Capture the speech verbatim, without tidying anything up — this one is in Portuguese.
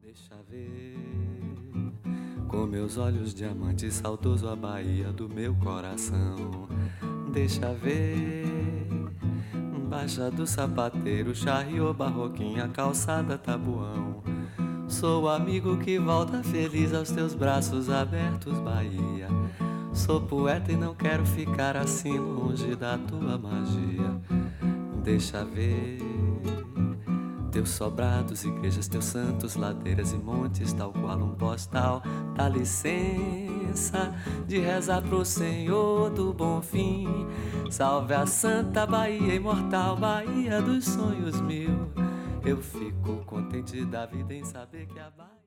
Deixa ver, com meus olhos diamantes, saudoso a Bahia do meu coração. Deixa ver, Baixa do Sapateiro, Charriô, Barroquinha, Calçada, Tabuão. Sou o amigo que volta feliz aos teus braços abertos, Bahia. Sou poeta e não quero ficar assim longe da tua magia. Deixa ver, teus sobrados, igrejas, teus santos, ladeiras e montes, tal qual um postal. Dá licença de rezar pro Senhor do Bom Fim. Salve a Santa Bahia imortal, Bahia dos sonhos mil. Eu fico contente da vida em saber que a Bahia